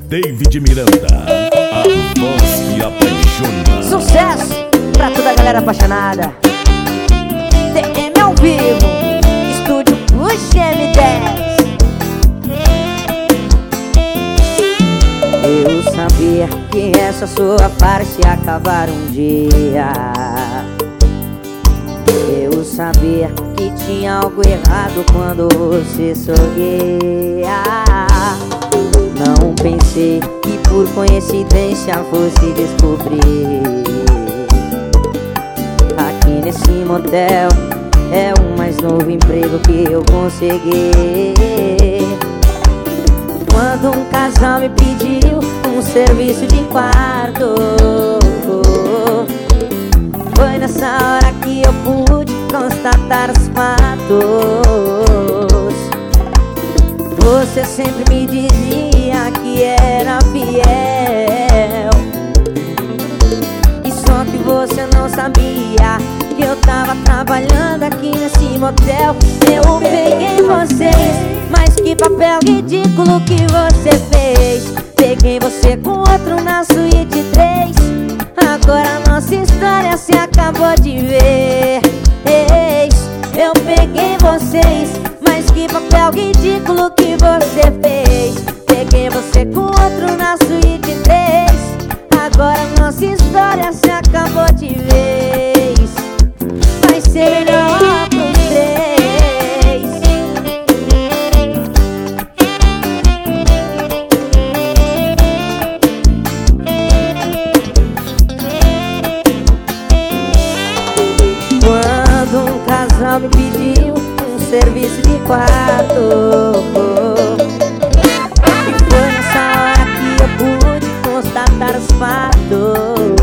David Miranda, a voz que apaixona. Sucesso pra toda a galera apaixonada. DM ao vivo, estúdio Push M10. Eu sabia que essa sua farsa ia acabar um dia. Eu sabia que tinha algo errado quando você sorria. Não pensei que por coincidência fosse descobrir. Aqui nesse motel é o mais novo emprego que eu consegui. Quando um casal me pediu um serviço de quarto, foi nessa hora que eu pude constatar os fatos. Você sempre me dizia que era fiel, e só que você não sabia que eu tava trabalhando aqui nesse motel. Eu peguei vocês, mas que papel ridículo que você fez. Peguei você com outro na suíte 3. Agora nossa história se acabou de ver. Eu peguei vocês, mas que papel ridículo que você fez. Peguei você com outro na suíte 3. Agora nossa história se acabou de vez. Vai ser melhor pros três. Quando um casal me pediu um serviço de quarto, e foi nessa hora que eu pude constatar os fatos.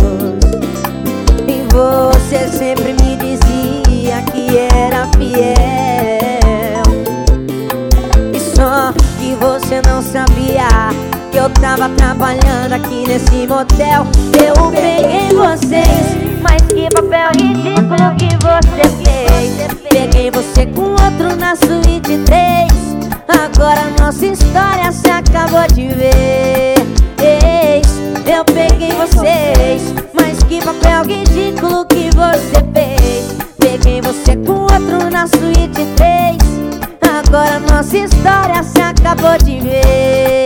E você sempre me dizia que era fiel, e só que você não sabia que eu tava trabalhando aqui nesse motel. Eu peguei vocês, mas que papel ridículo que você fez. Peguei você com outro na suíte 3. Agora nossa história se acabou de ver. Eu peguei vocês, mas que papel ridículo que você fez. Peguei você com outro na suíte 3. Agora nossa história se acabou de ver.